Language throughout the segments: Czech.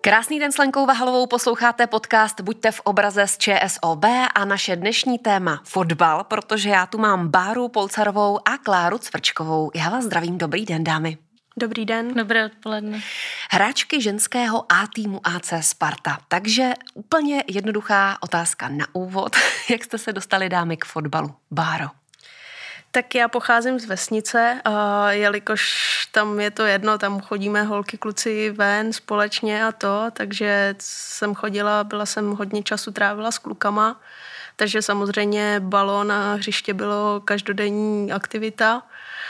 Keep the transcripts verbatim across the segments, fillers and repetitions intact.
Krásný den s Lenkou Vahalovou, posloucháte podcast Buďte v obraze z ČSOB a naše dnešní téma fotbal, protože já tu mám Báru Polcarovou a Kláru Cvrčkovou. Já vás zdravím, dobrý den, dámy. Dobrý den. Dobré odpoledne. Hráčky ženského A týmu A C Sparta. Takže úplně jednoduchá otázka na úvod. Jak jste se dostali, dámy, k fotbalu? Báro. Tak já pocházím z vesnice, a jelikož tam je to jedno, tam chodíme holky, kluci ven společně a to, takže jsem chodila, byla jsem hodně času trávila s klukama, takže samozřejmě balón a hřiště bylo každodenní aktivita.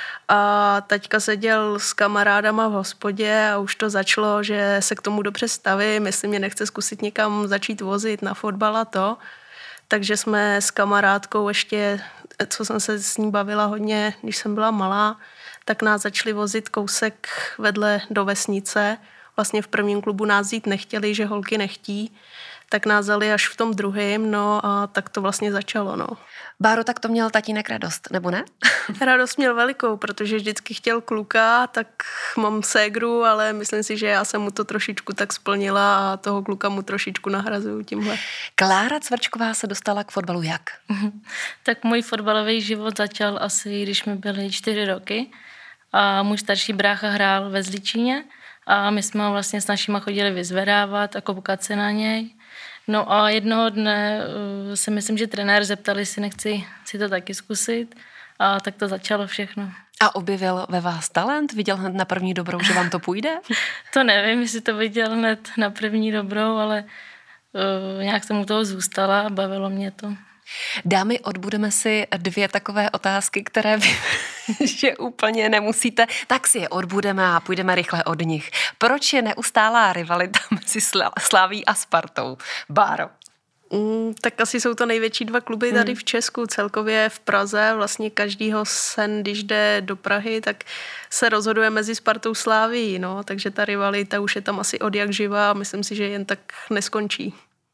A taťka seděl s kamarádama v hospodě a už to začalo, že se k tomu dobře staví, jestli mě nechce zkusit někam začít vozit na fotbal a to. Takže jsme s kamarádkou ještě, co jsem se s ní bavila hodně, když jsem byla malá, tak nás začali vozit kousek vedle do vesnice. Vlastně v prvním klubu nás jít nechtěli, že holky nechtí, tak nás vzali až v tom druhém, no a tak to vlastně začalo, no. Báro, tak to měl tatínek radost, nebo ne? Radost měl velikou, protože vždycky chtěl kluka, tak mám ségru, ale myslím si, že já jsem mu to trošičku tak splnila a toho kluka mu trošičku nahrazuju tímhle. Klára Cvrčková se dostala k fotbalu jak? Tak můj fotbalový život začal asi, když mi byly čtyři roky a můj starší brácha hrál ve Zličíně a my jsme ho vlastně s našima chodili vyzvedávat a koukat se na něj. No a jednoho dne uh, si myslím, že trenér zeptali si, nechci si to taky zkusit a tak to začalo všechno. A objevil ve vás talent? Viděl hned na první dobrou, že vám to půjde? To nevím, jestli to viděl hned na první dobrou, ale uh, nějak jsem u toho zůstala a bavilo mě to. Dámy, odbudeme si dvě takové otázky, které vy, že úplně nemusíte, tak si je odbudeme a půjdeme rychle od nich. Proč je neustálá rivalita mezi Slaví a Spartou? Báro. Mm, tak asi jsou to největší dva kluby tady v Česku, celkově v Praze. Vlastně každýho sen, když jde do Prahy, tak se rozhoduje mezi Spartou a Slavií, no, takže ta rivalita už je tam asi od jak živá a myslím si, že jen tak neskončí.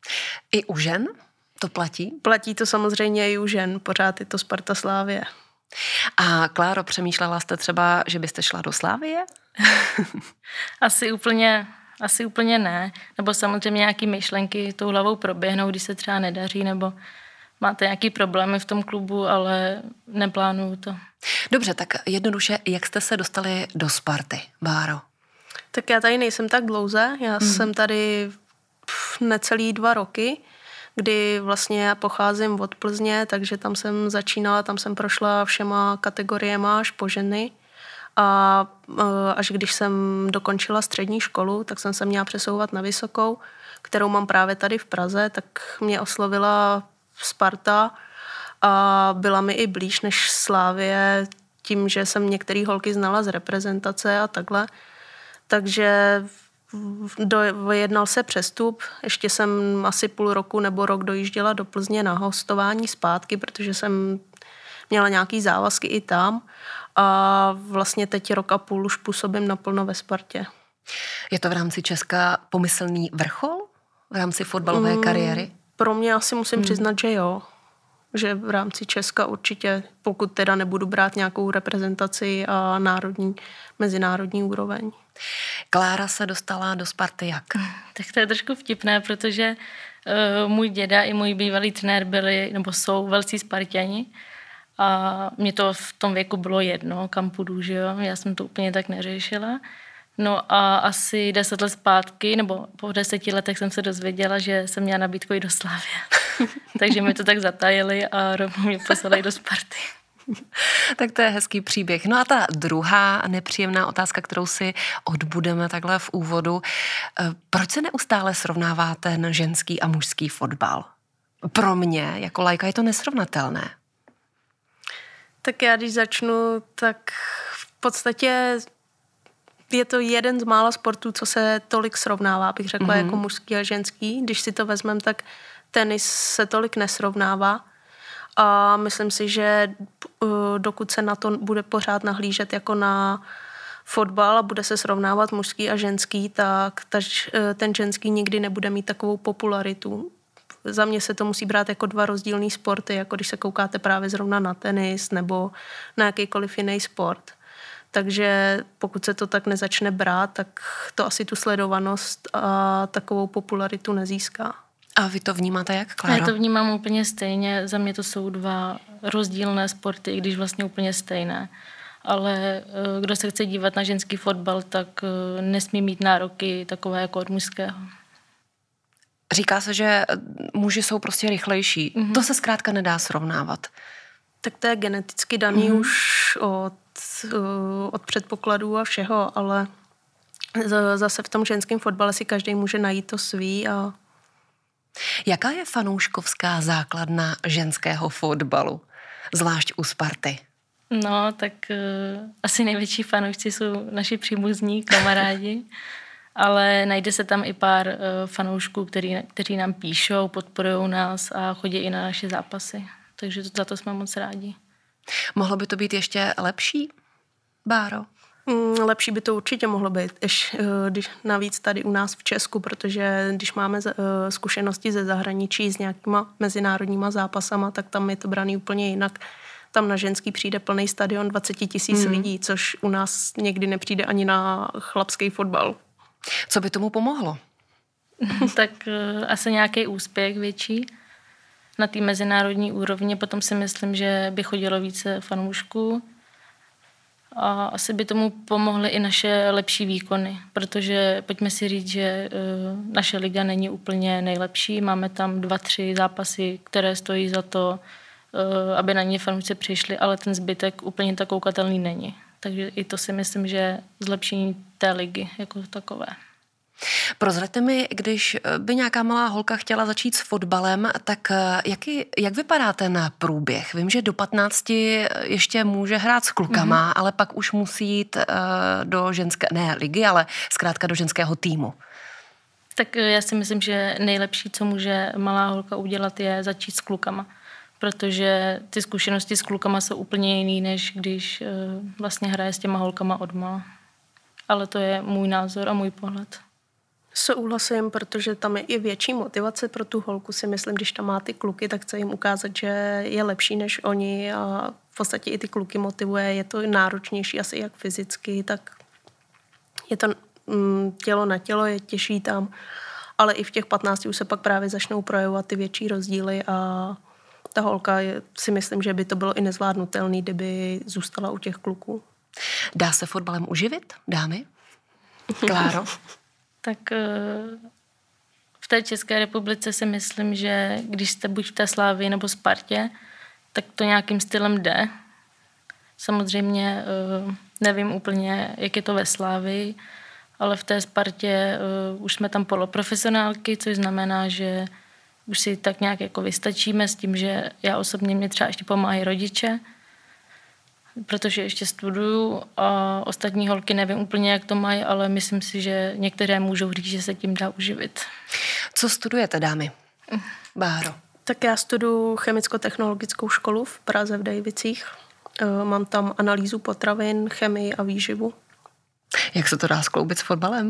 I u žen to platí? Platí to samozřejmě i u žen, pořád je to Sparta Slavie. A Kláro, přemýšlela jste třeba, že byste šla do Slavie? Asi úplně, asi úplně ne. Nebo samozřejmě nějaké myšlenky tou hlavou proběhnou, když se třeba nedaří, nebo máte nějaký problémy v tom klubu, ale neplánuju to. Dobře, tak jednoduše, jak jste se dostali do Sparty, Báro? Tak já tady nejsem tak dlouze, já hmm. jsem tady necelý dva roky, kdy vlastně já pocházím od Plzně, takže tam jsem začínala, tam jsem prošla všema kategoriema až po ženy. A až když jsem dokončila střední školu, tak jsem se měla přesouvat na vysokou, kterou mám právě tady v Praze, tak mě oslovila Sparta a byla mi i blíž než Slavie tím, že jsem některé holky znala z reprezentace a takhle. Takže dojednal se přestup, ještě jsem asi půl roku nebo rok dojížděla do Plzně na hostování zpátky, protože jsem měla nějaký závazky i tam a vlastně teď rok a půl už působím naplno ve Spartě. Je to v rámci Česka pomyslný vrchol? V rámci fotbalové mm, kariéry? Pro mě asi musím mm. přiznat, že jo. Že v rámci Česka určitě, pokud teda nebudu brát nějakou reprezentaci a národní, mezinárodní úroveň. Klára se dostala do Sparty jak? Tak to je trošku vtipné, protože uh, můj děda i můj bývalý trenér byli, nebo jsou velcí Sparťani a mě to v tom věku bylo jedno, kam půjdu, že jo, já jsem to úplně tak neřešila. No a asi deset let zpátky, nebo po deseti letech jsem se dozvěděla, že jsem měla nabídku i do Slavie. Takže mi to tak zatajili a rovnou mě poslali do Sparty. Tak to je hezký příběh. No a ta druhá nepříjemná otázka, kterou si odbudeme takhle v úvodu. Proč se neustále srovnává ten ženský a mužský fotbal? Pro mě, jako laika, je to nesrovnatelné. Tak já, když začnu, tak v podstatě je to jeden z mála sportů, co se tolik srovnává, bych řekla, mm-hmm. jako mužský a ženský. Když si to vezmeme, tak tenis se tolik nesrovnává. A myslím si, že dokud se na to bude pořád nahlížet jako na fotbal a bude se srovnávat mužský a ženský, tak ten ženský nikdy nebude mít takovou popularitu. Za mě se to musí brát jako dva rozdílný sporty, jako když se koukáte právě zrovna na tenis nebo na jakýkoliv jiný sport. Takže pokud se to tak nezačne brát, tak to asi tu sledovanost a takovou popularitu nezíská. A vy to vnímáte jak, Kláro? Já to vnímám úplně stejně. Za mě to jsou dva rozdílné sporty, i když vlastně úplně stejné. Ale kdo se chce dívat na ženský fotbal, tak nesmí mít nároky takové jako od mužského. Říká se, že muži jsou prostě rychlejší. Mm-hmm. To se zkrátka nedá srovnávat. Tak to je geneticky daný mm-hmm. už od, od předpokladů a všeho, ale zase v tom ženském fotbale si každý může najít to svý. A... Jaká je fanouškovská základna ženského fotbalu? Zvlášť u Sparty. No, tak uh, asi největší fanoušci jsou naši příbuzní, kamarádi, ale najde se tam i pár uh, fanoušků, který, kteří nám píšou, podporují nás a chodí i na naše zápasy. Takže to, za to jsme moc rádi. Mohlo by to být ještě lepší, Báro? Mm, lepší by to určitě mohlo být, ještě, když navíc tady u nás v Česku, protože když máme zkušenosti ze zahraničí s nějakýma mezinárodníma zápasama, tak tam je to braný úplně jinak. Tam na ženský přijde plný stadion dvacet tisíc hmm. lidí, což u nás někdy nepřijde ani na chlapský fotbal. Co by tomu pomohlo? Tak uh, asi nějaký úspěch větší na té mezinárodní úrovni. Potom si myslím, že by chodilo více fanoušků. A asi by tomu pomohly i naše lepší výkony, protože pojďme si říct, že uh, naše liga není úplně nejlepší. Máme tam dva, tři zápasy, které stojí za to, uh, aby na ně fanoušci přišli, ale ten zbytek úplně tak koukatelný není. Takže i to si myslím, že zlepšení té ligy jako takové. Prozraďte mi, když by nějaká malá holka chtěla začít s fotbalem, tak jaký, jak vypadá ten průběh? Vím, že do patnácti ještě může hrát s klukama, mm-hmm. ale pak už musí jít uh, do ženské, ne ligy, ale zkrátka do ženského týmu. Tak já si myslím, že nejlepší, co může malá holka udělat, je začít s klukama. Protože ty zkušenosti s klukama jsou úplně jiný, než když uh, vlastně hraje s těma holkama odmala. Ale to je můj názor a můj pohled. Souhlasím, protože tam je i větší motivace pro tu holku, si myslím, když tam má ty kluky, tak chce jim ukázat, že je lepší než oni a v podstatě i ty kluky motivuje. Je to náročnější asi jak fyzicky, tak je to mm, tělo na tělo, je těžší tam, ale i v těch patnácti už se pak právě začnou projevovat ty větší rozdíly a ta holka je, si myslím, že by to bylo i nezvládnutelné, kdyby zůstala u těch kluků. Dá se fotbalem uživit, dámy? Kláro? Tak v té České republice si myslím, že když jste buď v té Slávii nebo Spartě, tak to nějakým stylem jde. Samozřejmě nevím úplně, jak je to ve Slávii, ale v té Spartě už jsme tam poloprofesionálky, což znamená, že už si tak nějak jako vystačíme s tím, že já osobně mě třeba ještě pomáhají rodiče, protože ještě studuju a ostatní holky nevím úplně, jak to mají, ale myslím si, že některé můžou říct, že se tím dá uživit. Co studujete, dámy? Báro. Tak já studuju chemicko-technologickou školu v Praze v Dejvicích. Mám tam analýzu potravin, chemii a výživu. Jak se to dá skloubit s fotbalem?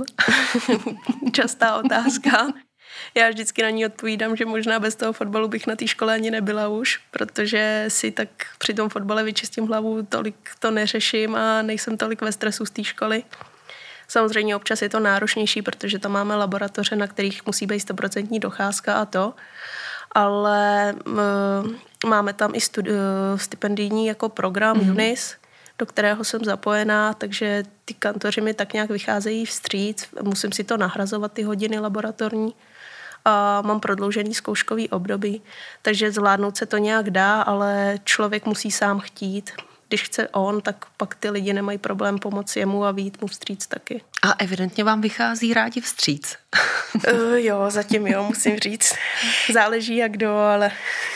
Častá otázka. Já vždycky na ní odpovídám, že možná bez toho fotbalu bych na té škole ani nebyla už, protože si tak při tom fotbale vyčistím hlavu, tolik to neřeším a nejsem tolik ve stresu z té školy. Samozřejmě občas je to náročnější, protože tam máme laboratoře, na kterých musí být stoprocentní docházka a to, ale uh, máme tam i studi- uh, stipendijní jako program mm-hmm. UNIS, do kterého jsem zapojená, takže ty kantoři mi tak nějak vycházejí vstříc, musím si to nahrazovat, ty hodiny laboratorní a mám prodloužený zkouškový období, takže zvládnout se to nějak dá, ale člověk musí sám chtít. Když chce on, tak pak ty lidi nemají problém pomoct jemu a vyjít mu vstříc taky. A evidentně vám vychází rádi vstříc. uh, jo, zatím jo, musím říct. Záleží jak kdo, ale...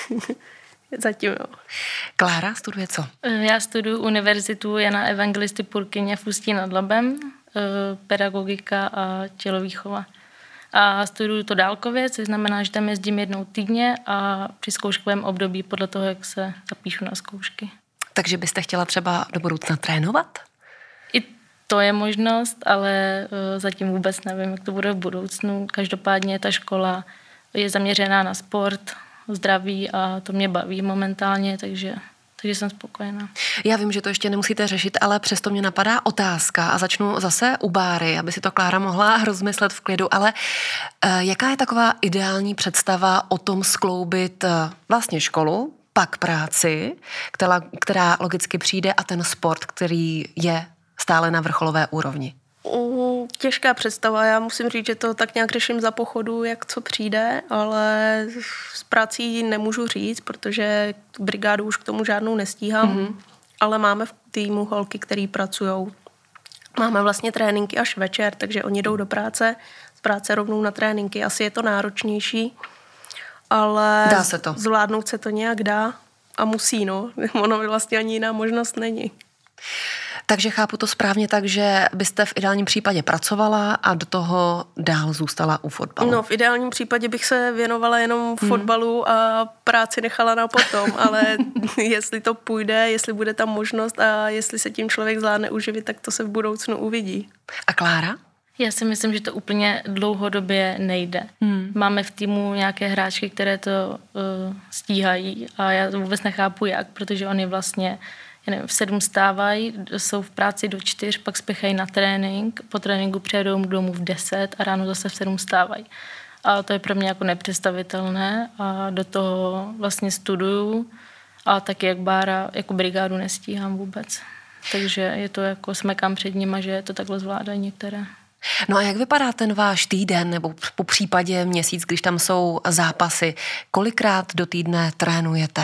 Zatím jo. Klára studuje co? Já studuju Univerzitu Jana Evangelisty Purkyně v Ústí nad Labem, pedagogika a tělovýchova. A studuju to dálkově, což znamená, že tam jezdím jednou týdně a při zkouškovém období podle toho, jak se zapíšu na zkoušky. Takže byste chtěla třeba do budoucna trénovat? I to je možnost, ale zatím vůbec nevím, jak to bude v budoucnu. Každopádně ta škola je zaměřená na sport, zdraví a to mě baví momentálně, takže takže jsem spokojená. Já vím, že to ještě nemusíte řešit, ale přesto mě napadá otázka a začnu zase u Báry, aby si to Klára mohla rozmyslet v klidu, ale uh, jaká je taková ideální představa o tom skloubit uh, vlastně školu, pak práci, která, která logicky přijde a ten sport, který je stále na vrcholové úrovni? Uh, těžká představa, já musím říct, že to tak nějak řeším za pochodu, jak co přijde, ale s prací nemůžu říct, protože brigádu už k tomu žádnou nestíhám, mm-hmm. ale máme v týmu holky, který pracujou. Máme vlastně tréninky až večer, takže oni jdou do práce, z práce rovnou na tréninky. Asi je to náročnější, ale dá se to. Zvládnout se to nějak dá a musí, no. Ono vlastně ani jiná možnost není. Takže chápu to správně tak, že byste v ideálním případě pracovala a do toho dál zůstala u fotbalu. No, v ideálním případě bych se věnovala jenom fotbalu a práci nechala na potom, ale jestli to půjde, jestli bude tam možnost a jestli se tím člověk zvládne uživit, tak to se v budoucnu uvidí. A Klára? Já si myslím, že to úplně dlouhodobě nejde. Hmm. Máme v týmu nějaké hráčky, které to uh, stíhají a já to vůbec nechápu jak, protože oni vlastně já nevím, v sedm stávají, jsou v práci do čtyř, pak spěchají na trénink, po tréninku přijedou domů v deset a ráno zase v sedm stávají. A to je pro mě jako nepředstavitelné a do toho vlastně studuju a taky jak Bára, jako brigádu nestíhám vůbec. Takže je to jako smekám před nima, že to takhle zvládají některé. No a jak vypadá ten váš týden nebo po případě měsíc, když tam jsou zápasy? Kolikrát do týdne trénujete?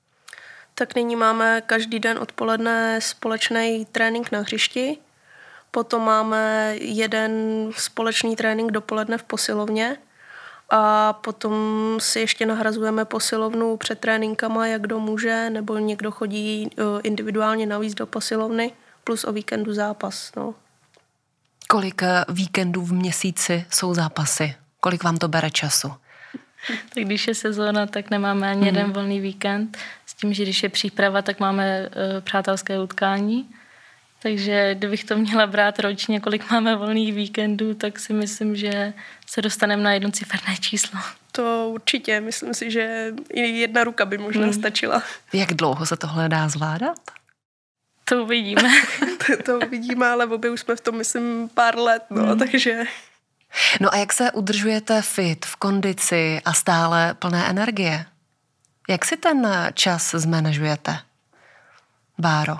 Tak nyní máme každý den odpoledne společný trénink na hřišti, potom máme jeden společný trénink dopoledne v posilovně a potom si ještě nahrazujeme posilovnu před tréninkama, jak kdo může, nebo někdo chodí individuálně navíc do posilovny, plus o víkendu zápas. No. Kolik víkendů v měsíci jsou zápasy? Kolik vám to bere času? Tak když je sezóna, tak nemáme ani jeden hmm. volný víkend. S tím, že když je příprava, tak máme uh, přátelské utkání. Takže kdybych to měla brát ročně, kolik máme volných víkendů, tak si myslím, že se dostaneme na jednociferné číslo. To určitě. Myslím si, že i jedna ruka by možná hmm. stačila. Jak dlouho se tohle dá zvládat? To uvidíme. to, to uvidíme, ale obě už jsme v tom, myslím, pár let, no, hmm. takže... No a jak se udržujete fit, v kondici a stále plné energie? Jak si ten čas zmanažujete, Báro?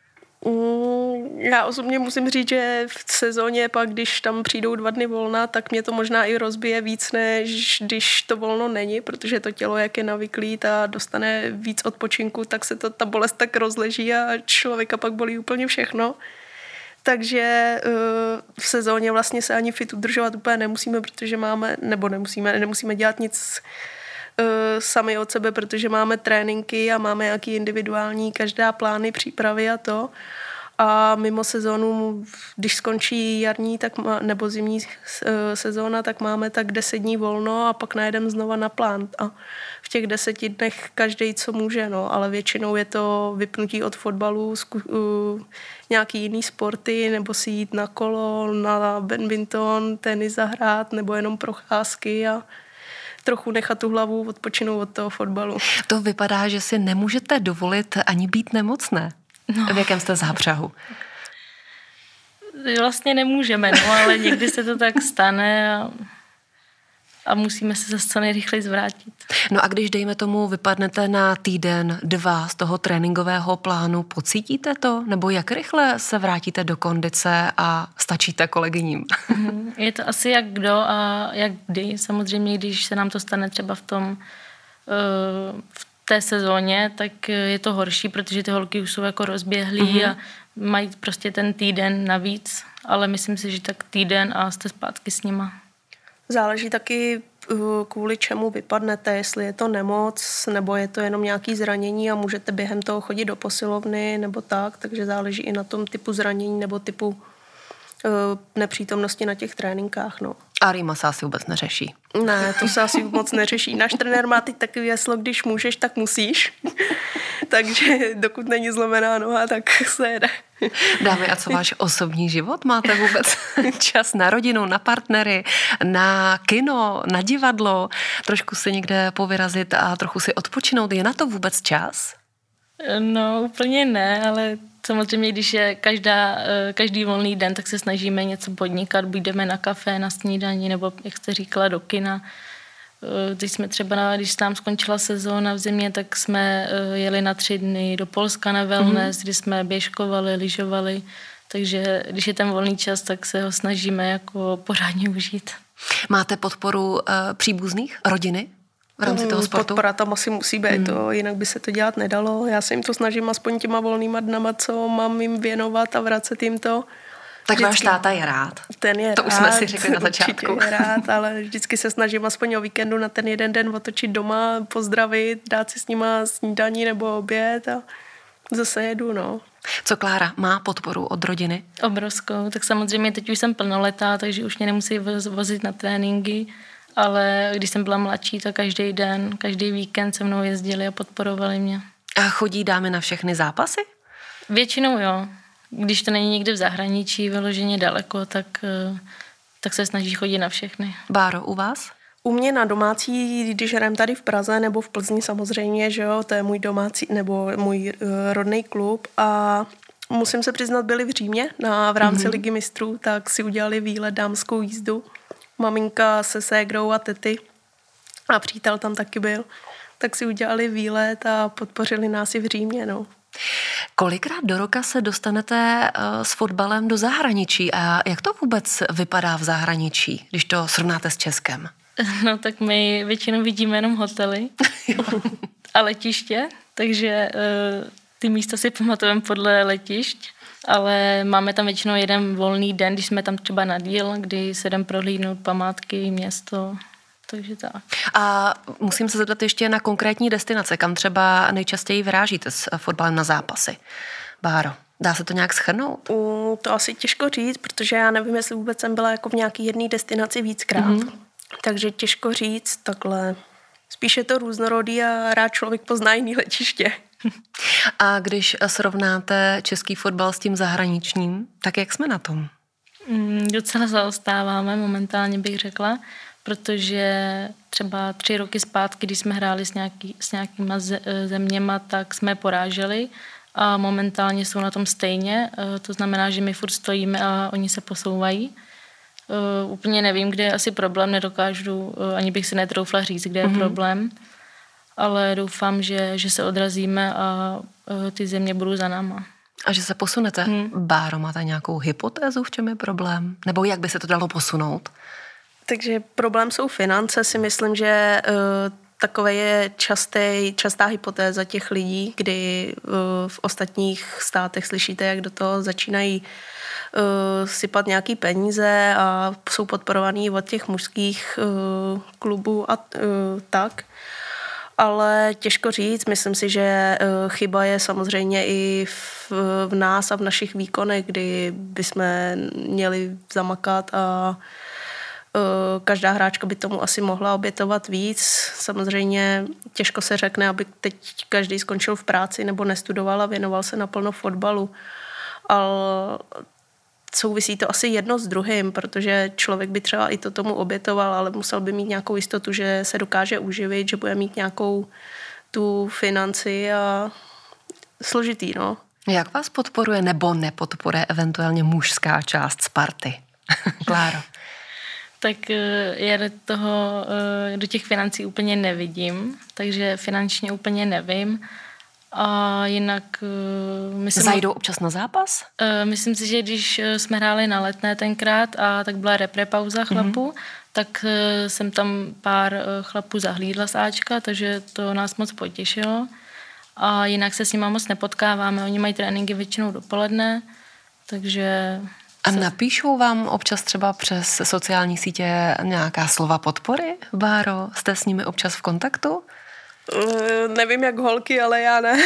Mm, já osobně musím říct, že v sezóně pak, když tam přijdou dva dny volna, tak mě to možná i rozbije víc, než když to volno není, protože to tělo, jak je navyklý a dostane víc odpočinku, tak se to, ta bolest tak rozleží a člověka pak bolí úplně všechno. Takže uh, v sezóně vlastně se ani fit udržovat úplně nemusíme, protože máme, nebo nemusíme, nemusíme dělat nic uh, sami od sebe, protože máme tréninky a máme nějaký individuální, každá plány, přípravy a to. A mimo sezónu, když skončí jarní tak má, nebo zimní uh, sezóna, tak máme tak deset dní volno a pak najedeme znova na plán. A v těch deseti dnech každý co může, no, ale většinou je to vypnutí od fotbalu, zku, uh, nějaký jiný sporty, nebo si jít na kolo, na badminton, tenis zahrát, nebo jenom procházky a trochu nechat tu hlavu odpočinout od toho fotbalu. To vypadá, že si nemůžete dovolit ani být nemocné. No. V jakém jste zápřahu? Vlastně nemůžeme, no, ale někdy se to tak stane a, a musíme se zase co nejrychleji zvrátit. No a když, dejme tomu, vypadnete na týden, dva z toho tréninkového plánu, pocítíte to? Nebo jak rychle se vrátíte do kondice a stačíte kolegyním? Je to asi jak kdo a jak kdy. Samozřejmě, když se nám to stane třeba v tom v té sezóně, tak je to horší, protože ty holky už jsou jako rozběhlí mm-hmm. a mají prostě ten týden navíc, ale myslím si, že tak týden a jste zpátky s nima. Záleží taky, kvůli čemu vypadnete, jestli je to nemoc, nebo je to jenom nějaké zranění a můžete během toho chodit do posilovny nebo tak, takže záleží i na tom typu zranění nebo typu nepřítomnosti na těch tréninkách, no. A rýma se asi vůbec neřeší. Ne, to se asi moc neřeší. Náš trenér má teď takový heslo, když můžeš, tak musíš. Takže dokud není zlomená noha, tak se jede. Dámy, a co váš osobní život? Máte vůbec čas na rodinu, na partnery, na kino, na divadlo? Trošku si někde povyrazit a trochu si odpočinout? Je na to vůbec čas? No, úplně ne, ale samozřejmě, když je každá, každý volný den, tak se snažíme něco podnikat, buď jdeme na kafe, na snídani, nebo, jak jste říkala, do kina. Teď jsme třeba, když nám skončila sezóna v zimě, tak jsme jeli na tři dny do Polska na wellness, mm-hmm. kdy jsme běžkovali, lyžovali, takže když je ten volný čas, tak se ho snažíme jako pořádně užít. Máte podporu uh, příbuzných, rodiny v rámci toho sportu? Podpora tam asi musí být, hmm. to, jinak by se to dělat nedalo. Já se jim to snažím aspoň těma volnýma dnama, co mám jim věnovat a vracet jim to. Tak váš táta je rád. Ten je to rád. už jsme si řekli na začátku. Určitě je rád, ale vždycky se snažím aspoň o víkendu na ten jeden den otočit doma, pozdravit, dát si s nima snídaní nebo oběd a zase jedu, no. Co Klára, má podporu od rodiny? Obrovskou, tak samozřejmě teď už jsem plnoletá, takže už mě nemusí vozit na tréninky, ale když jsem byla mladší, tak každý den, každý víkend se mnou jezdili a podporovali mě. A chodí dámy na všechny zápasy? Většinou jo. Když to není někde v zahraničí, vyloženě daleko, tak, tak se snaží chodit na všechny. Báro, u vás? U mě na domácí, když hrám tady v Praze nebo v Plzni samozřejmě, že jo, to je můj domácí nebo můj uh, rodný klub a musím se přiznat, byli v Římě na, v rámci mm-hmm. Ligy mistrů, tak si udělali výlet dámskou jízdu. Maminka se ségrou a tety a přítel tam taky byl, tak si udělali výlet a podpořili nás i v Římě, no. Kolikrát do roka se dostanete uh, s fotbalem do zahraničí a jak to vůbec vypadá v zahraničí, když to srovnáte s Českem? No tak my většinou vidíme jenom hotely a letiště, takže uh, ty místa si pamatujeme podle letišť, ale máme tam většinou jeden volný den, když jsme tam třeba na díl, kdy se jdem prohlídnout památky, město, takže tak. A musím se zeptat ještě na konkrétní destinace, kam třeba nejčastěji vyrážíte s fotbalem na zápasy. Báro, dá se to nějak shrnout? Uh, to asi těžko říct, protože já nevím, jestli vůbec jsem byla jako v nějaký jedné destinaci víckrát. Mm-hmm. Takže těžko říct takhle. Spíš je to různorodý a rád člověk pozná jiný letiště. A když srovnáte český fotbal s tím zahraničním, tak jak jsme na tom? Mm, docela zaostáváme momentálně, bych řekla, protože třeba tři roky zpátky, když jsme hráli s, nějaký, s nějakýma zeměma, tak jsme poráželi a momentálně jsou na tom stejně. To znamená, že my furt stojíme a oni se posouvají. Uh, úplně nevím, kde je asi problém, nedokážu, uh, ani bych si netroufla říct, kde je mm-hmm. problém, ale doufám, že, že se odrazíme a uh, ty země budou za náma. A že se posunete? Hmm. Báro, máte nějakou hypotézu, v čem je problém? Nebo jak by se to dalo posunout? Takže problém jsou finance, si myslím, že uh, takové je častý, častá hypotéza těch lidí, kdy uh, v ostatních státech slyšíte, jak do toho začínají Uh, sypat nějaký peníze a jsou podporovaný od těch mužských uh, klubů a uh, tak. Ale těžko říct, myslím si, že uh, chyba je samozřejmě i v, v nás a v našich výkonech, kdy bychom měli zamakat a uh, každá hráčka by tomu asi mohla obětovat víc. Samozřejmě těžko se řekne, aby teď každý skončil v práci nebo nestudoval a věnoval se naplno fotbalu. Ale souvisí to asi jedno s druhým, protože člověk by třeba i to tomu obětoval, ale musel by mít nějakou jistotu, že se dokáže uživit, že bude mít nějakou tu financi a složitý, no. Jak vás podporuje nebo nepodporuje eventuálně mužská část Sparty? Kláro. Tak já do toho, do těch financí úplně nevidím, takže finančně úplně nevím. A jinak... Myslím, Zajdou občas na zápas? Myslím si, že když jsme hráli na Letné tenkrát a tak byla repre pauza chlapů, mm-hmm. tak jsem tam pár chlapů zahlídla z Ačka, takže to nás moc potěšilo. A jinak se s nima moc nepotkáváme. Oni mají tréninky většinou dopoledne, takže... A napíšou vám občas třeba přes sociální sítě nějaká slova podpory? Báro, jste s nimi občas v kontaktu? Uh, nevím jak holky, ale já ne.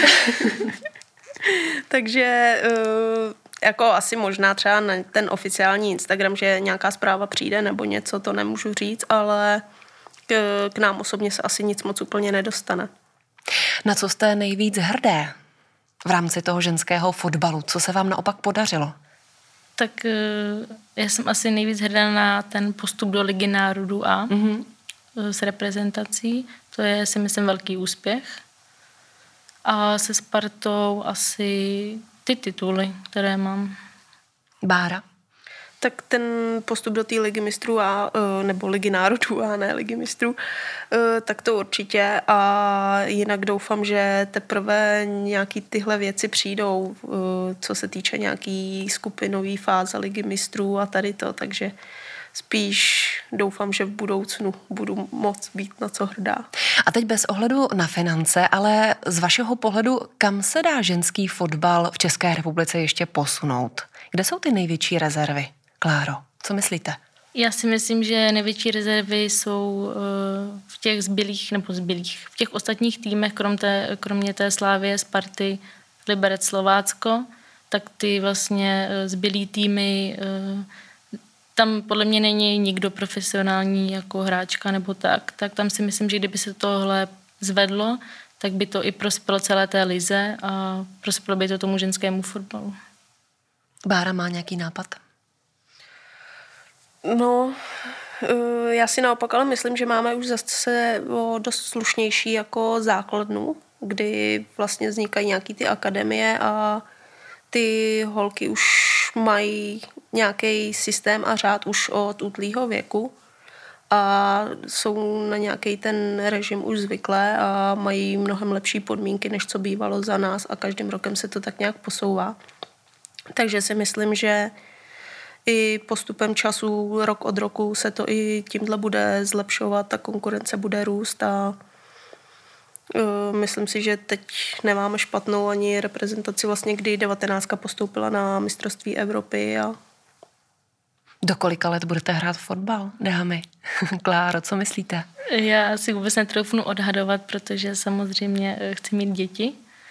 Takže uh, jako asi možná třeba na ten oficiální Instagram, že nějaká zpráva přijde nebo něco, to nemůžu říct, ale k, k nám osobně se asi nic moc úplně nedostane. Na co jste nejvíc hrdé v rámci toho ženského fotbalu? Co se vám naopak podařilo? Tak uh, já jsem asi nejvíc hrdá na ten postup do Ligy národů A. Mm-hmm. S reprezentací. To je, si myslím, velký úspěch. A se Spartou asi ty tituly, které mám. Bára? Tak ten postup do té ligy mistrů a, nebo ligy národů a ne ligy mistrů, tak to určitě. A jinak doufám, že teprve nějaký tyhle věci přijdou, co se týče nějaký skupinový fáze ligy mistrů a tady to, takže spíš doufám, že v budoucnu budu moc být na co hrdá. A teď bez ohledu na finance, ale z vašeho pohledu, kam se dá ženský fotbal v České republice ještě posunout? Kde jsou ty největší rezervy? Kláro, co myslíte? Já si myslím, že největší rezervy jsou v těch zbylých, nebo zbylých, v těch ostatních týmech, krom té, kromě té Slávie, Sparty, Liberec, Slovácko, tak ty vlastně zbylý týmy, tam podle mě není nikdo profesionální jako hráčka nebo tak, tak tam si myslím, že kdyby se tohle zvedlo, tak by to i prospělo celé té lize a prospělo by to tomu ženskému fotbalu. Bára má nějaký nápad? No, já si naopak ale myslím, že máme už zase dost slušnější jako základnu, kdy vlastně vznikají nějaký ty akademie a ty holky už mají nějaký systém a řád už od útlýho věku a jsou na nějaký ten režim už zvyklé a mají mnohem lepší podmínky, než co bývalo za nás a každým rokem se to tak nějak posouvá. Takže si myslím, že i postupem času, rok od roku se to i tímhle bude zlepšovat, ta konkurence bude růst a uh, myslím si, že teď nemáme špatnou ani reprezentaci, vlastně kdy devatenáctka postoupila na mistrovství Evropy. A... Do kolika let budete hrát fotbal, dámy? Kláro, co myslíte? Já si vůbec netroufnu odhadovat, protože samozřejmě chci mít děti.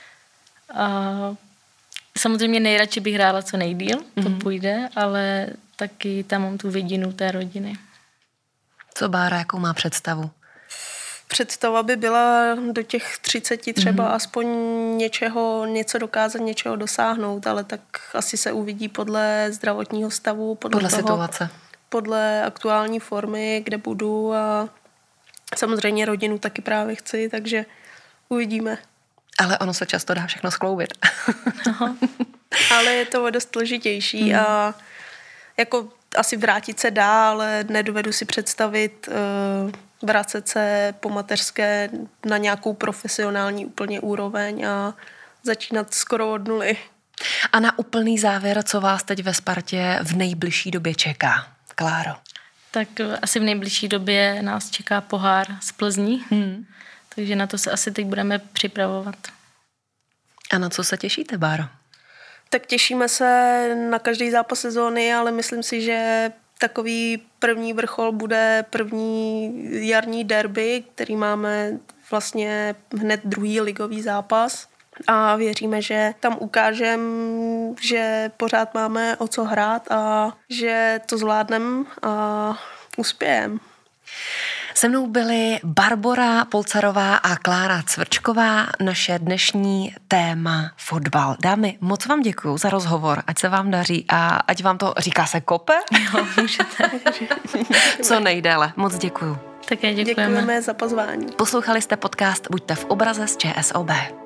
A samozřejmě nejradši bych hrála co nejdýl, to mm-hmm. půjde, ale taky tam mám tu vidinu té rodiny. Co Bára, jakou má představu? Představa by byla do těch třiceti třeba mm-hmm. aspoň něčeho, něco dokázat, něčeho dosáhnout, ale tak asi se uvidí podle zdravotního stavu, podle, podle toho, situace. Podle aktuální formy, kde budu a samozřejmě rodinu taky právě chci, takže uvidíme. Ale ono se často dá všechno skloubit. Aha. Ale je to dost složitější mm. a jako asi vrátit se dá, ale nedovedu si představit uh, vracet se po mateřské na nějakou profesionální úplně úroveň a začínat skoro od nuly. A na úplný závěr, co vás teď ve Spartě v nejbližší době čeká? Kláro. Tak asi v nejbližší době nás čeká pohár z Plzní. Hmm. Takže na to se asi teď budeme připravovat. A na co se těšíte, Báro? Tak těšíme se na každý zápas sezóny, ale myslím si, že takový první vrchol bude první jarní derby, který máme vlastně hned druhý ligový zápas. A věříme, že tam ukážeme, že pořád máme o co hrát a že to zvládneme a uspějeme. Se mnou byly Barbora Polcarová a Klára Cvrčková, naše dnešní téma fotbal. Dámy, moc vám děkuju za rozhovor, ať se vám daří a ať vám to, říká se kope? Jo, můžete. Co nejdéle, moc děkuju. Také děkujeme. Děkujeme za pozvání. Poslouchali jste podcast Buďte v obraze z ČSOB.